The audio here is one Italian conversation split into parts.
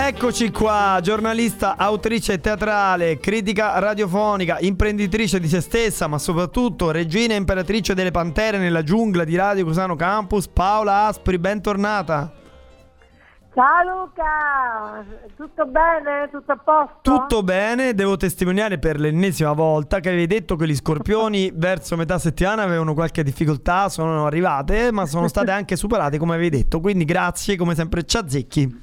Eccoci qua, giornalista, autrice teatrale, critica radiofonica, imprenditrice di se stessa, ma soprattutto regina e imperatrice delle pantere nella giungla di Radio Cusano Campus, Paola Aspri, bentornata. Ciao Luca, tutto bene? Tutto a posto? Tutto bene, devo testimoniare per l'ennesima volta che avevi detto che gli scorpioni verso metà settimana avevano qualche difficoltà, sono arrivate, ma sono state anche superate come avevi detto, quindi grazie, come sempre ci azzecchi.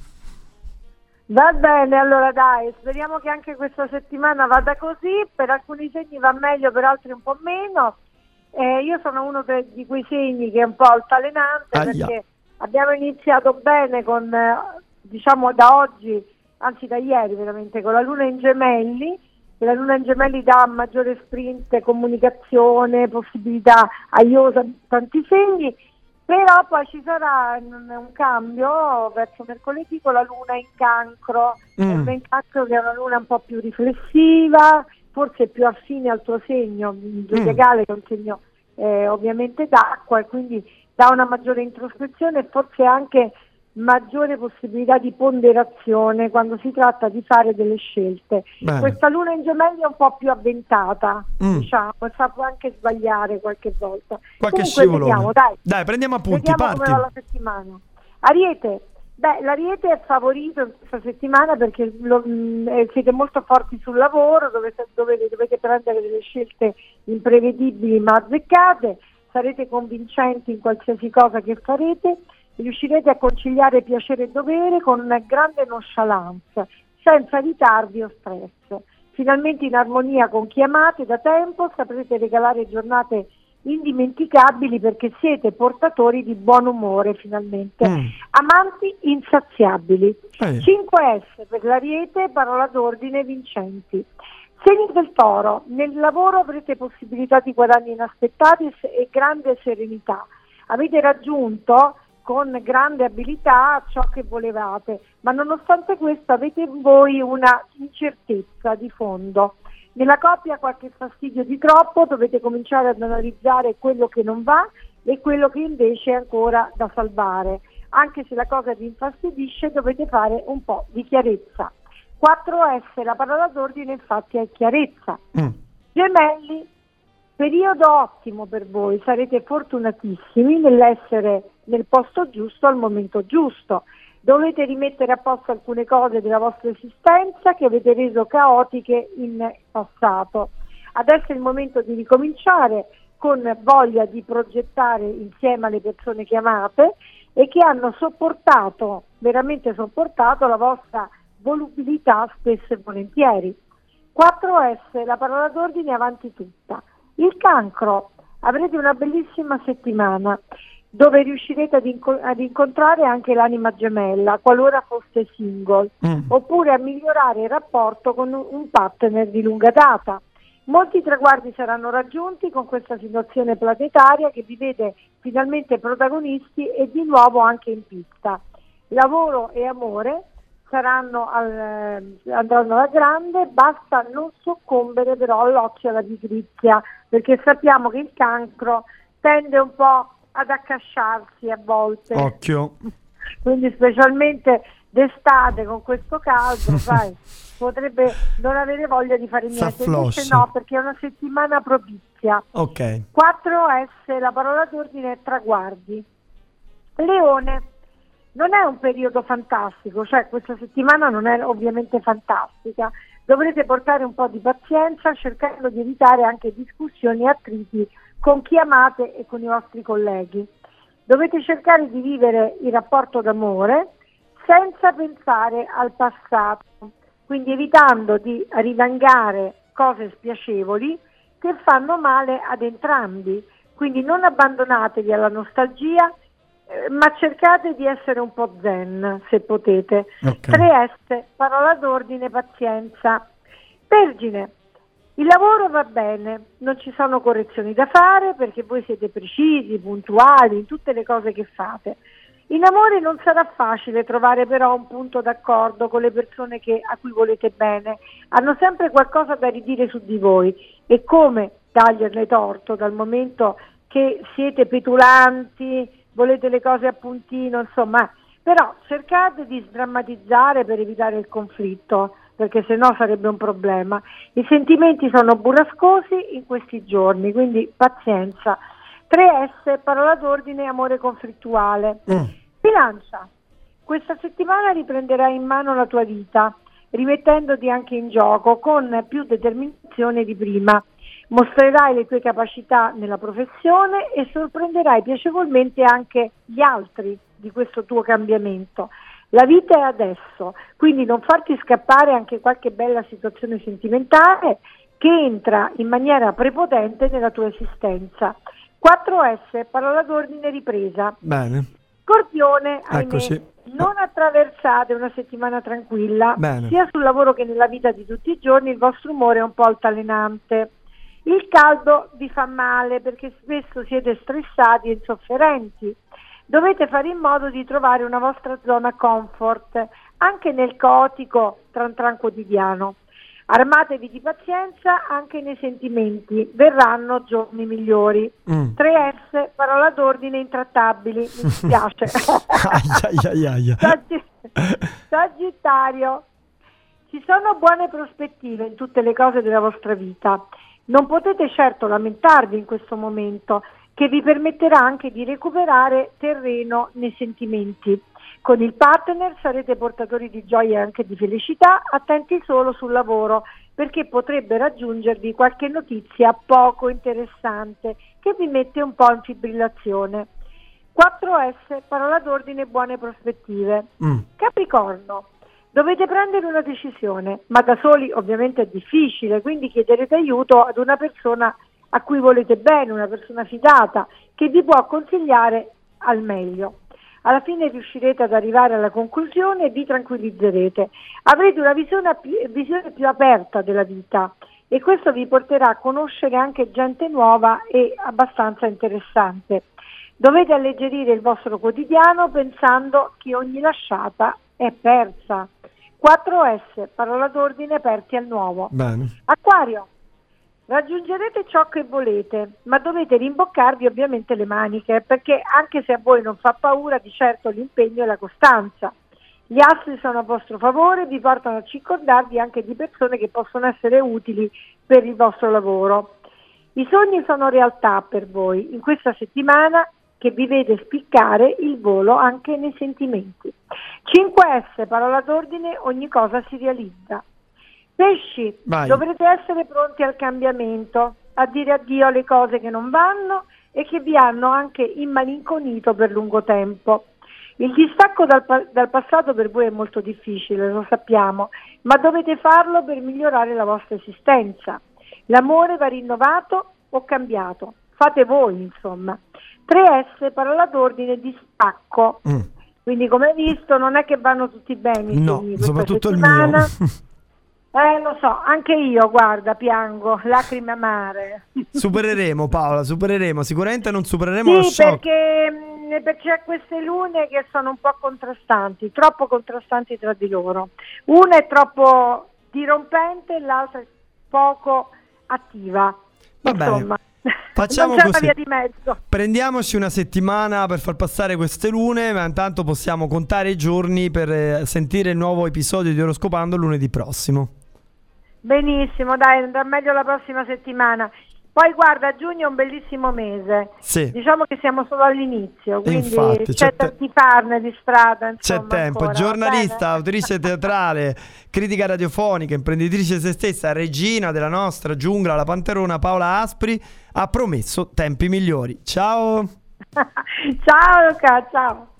Va bene, allora dai, speriamo che anche questa settimana vada così, per alcuni segni va meglio, per altri un po' meno. Io sono uno di quei segni che è un po' altalenante, perché abbiamo iniziato bene con, diciamo da oggi, anzi da ieri veramente, con la Luna in Gemelli. La Luna in Gemelli dà maggiore sprint, comunicazione, possibilità aiosa, tanti segni, però poi ci sarà un cambio verso mercoledì con la Luna in Cancro. La Luna in Cancro che è una Luna un po' più riflessiva, forse più affine al tuo segno, zodiacale, che è un segno ovviamente d'acqua, e quindi dà una maggiore introspezione e forse anche maggiore possibilità di ponderazione quando si tratta di fare delle scelte. Bene. Questa Luna in Gemelli è un po' più avventata, diciamo, sa può anche sbagliare qualche volta. Qualche Comunque scivolone. vediamo, dai, prendiamo appunti, vediamo parti. come va la settimana. Ariete, l'Ariete è favorito in questa settimana perché siete molto forti sul lavoro, dovete prendere delle scelte imprevedibili ma azzeccate, sarete convincenti in qualsiasi cosa che farete, riuscirete a conciliare piacere e dovere con grande nonchalance, senza ritardi o stress. Finalmente in armonia con chi amate da tempo, saprete regalare giornate indimenticabili perché siete portatori di buon umore finalmente. Amanti insaziabili. 5S per l'Ariete, parola d'ordine vincenti. Segni del Toro, nel lavoro avrete possibilità di guadagni inaspettati e grande serenità. Avete raggiunto con grande abilità ciò che volevate, ma nonostante questo avete in voi una incertezza di fondo. Nella coppia qualche fastidio di troppo, dovete cominciare ad analizzare quello che non va e quello che invece è ancora da salvare. Anche se la cosa vi infastidisce, dovete fare un po' di chiarezza. 4S, la parola d'ordine infatti è chiarezza. Gemelli, periodo ottimo per voi, sarete fortunatissimi nell'essere nel posto giusto al momento giusto. Dovete rimettere a posto alcune cose della vostra esistenza che avete reso caotiche in passato. Adesso è il momento di ricominciare con voglia di progettare insieme alle persone che amate e che hanno sopportato, veramente sopportato la vostra volubilità spesso e volentieri. 4S, la parola d'ordine avanti tutta. Il Cancro, avrete una bellissima settimana dove riuscirete ad incontrare anche l'anima gemella qualora foste single, oppure a migliorare il rapporto con un partner di lunga data. Molti traguardi saranno raggiunti con questa situazione planetaria che vi vede finalmente protagonisti e di nuovo anche in pista. Lavoro e amore andranno alla grande, basta non soccombere però all'occhio e alla pigrizia, perché sappiamo che il Cancro tende un po' ad accasciarsi a volte. Occhio. Quindi specialmente d'estate con questo caldo, sai, potrebbe non avere voglia di fare niente. Invece no, perché è una settimana propizia. Ok. 4S, la parola d'ordine è traguardi. Leone, non è un periodo fantastico, cioè questa settimana non è ovviamente fantastica. Dovrete portare un po' di pazienza cercando di evitare anche discussioni e attriti con chi amate e con i vostri colleghi. Dovete cercare di vivere il rapporto d'amore senza pensare al passato, quindi evitando di ridangare cose spiacevoli che fanno male ad entrambi. Quindi non abbandonatevi alla nostalgia, ma cercate di essere un po' zen se potete. 3S, parola d'ordine pazienza. Vergine, il lavoro va bene, non ci sono correzioni da fare perché voi siete precisi, puntuali in tutte le cose che fate. In amore non sarà facile trovare però un punto d'accordo con le persone a cui volete bene, hanno sempre qualcosa da ridire su di voi e come dargliene torto dal momento che siete petulanti, volete le cose a puntino, insomma, Però cercate di sdrammatizzare per evitare il conflitto, perché sennò sarebbe un problema. I sentimenti sono burrascosi in questi giorni, quindi pazienza. 3S, parola d'ordine, amore conflittuale. Bilancia, questa settimana riprenderai in mano la tua vita, rimettendoti anche in gioco con più determinazione di prima. Mostrerai le tue capacità nella professione e sorprenderai piacevolmente anche gli altri di questo tuo cambiamento. La vita è adesso, quindi non farti scappare anche qualche bella situazione sentimentale che entra in maniera prepotente nella tua esistenza. 4S, parola d'ordine, ripresa. Bene. Scorpione, Eccoci. non attraversate una settimana tranquilla. Bene. Sia sul lavoro che nella vita di tutti i giorni il vostro umore è un po' altalenante. Il caldo vi fa male perché spesso siete stressati e insofferenti. Dovete fare in modo di trovare una vostra zona comfort anche nel caotico tran quotidiano. Armatevi di pazienza anche nei sentimenti, verranno giorni migliori. 3S, parola d'ordine, intrattabili, mi dispiace. Sagittario, ci sono buone prospettive in tutte le cose della vostra vita. Non potete certo lamentarvi in questo momento, che vi permetterà anche di recuperare terreno nei sentimenti. Con il partner sarete portatori di gioia e anche di felicità, attenti solo sul lavoro, perché potrebbe raggiungervi qualche notizia poco interessante che vi mette un po' in fibrillazione. 4S, parola d'ordine, buone prospettive. Capricorno, dovete prendere una decisione, ma da soli ovviamente è difficile, quindi chiederete aiuto ad una persona a cui volete bene, una persona fidata, che vi può consigliare al meglio. Alla fine riuscirete ad arrivare alla conclusione e vi tranquillizzerete. Avrete una visione più aperta della vita e questo vi porterà a conoscere anche gente nuova e abbastanza interessante. Dovete alleggerire il vostro quotidiano pensando che ogni lasciata è persa. 4S, parola d'ordine, aperti al nuovo. Bene. Acquario, raggiungerete ciò che volete, ma dovete rimboccarvi ovviamente le maniche, perché anche se a voi non fa paura, di certo l'impegno e la costanza. Gli astri sono a vostro favore e vi portano a circondarvi anche di persone che possono essere utili per il vostro lavoro. I sogni sono realtà per voi in questa settimana, che vi vede spiccare il volo anche nei sentimenti. 5S, parola d'ordine, ogni cosa si realizza. Pesci, Vai. dovrete essere pronti al cambiamento, a dire addio alle cose che non vanno e che vi hanno anche immalinconito per lungo tempo. Il distacco dal passato per voi è molto difficile, lo sappiamo, ma dovete farlo per migliorare la vostra esistenza. L'amore va rinnovato o cambiato, fate voi insomma. 3S, parola d'ordine, distacco. Quindi come hai visto non è che vanno tutti bene i No, segni questa soprattutto settimana. il mio. Lo so, anche io, guarda, piango, lacrime amare. Supereremo, Paola, supereremo. Sicuramente non supereremo lo Sì, shock. perché c'è queste lune che sono un po' contrastanti, troppo contrastanti tra di loro. Una è troppo dirompente e l'altra è poco attiva. Va Insomma, Facciamo non c'è così. una via di mezzo. Prendiamoci una settimana per far passare queste lune, ma intanto possiamo contare i giorni per sentire il nuovo episodio di Oroscopando lunedì prossimo. Benissimo, dai, andrà meglio la prossima settimana. Poi guarda, giugno è un bellissimo mese. Sì. Diciamo che siamo solo all'inizio, quindi Infatti, c'è da farne di strada. C'è Insomma, tempo. ancora. Giornalista, Bene. autrice teatrale, critica radiofonica, imprenditrice se stessa, regina della nostra giungla, la Panterona, Paola Aspri, ha promesso tempi migliori. Ciao! Ciao Luca, ciao.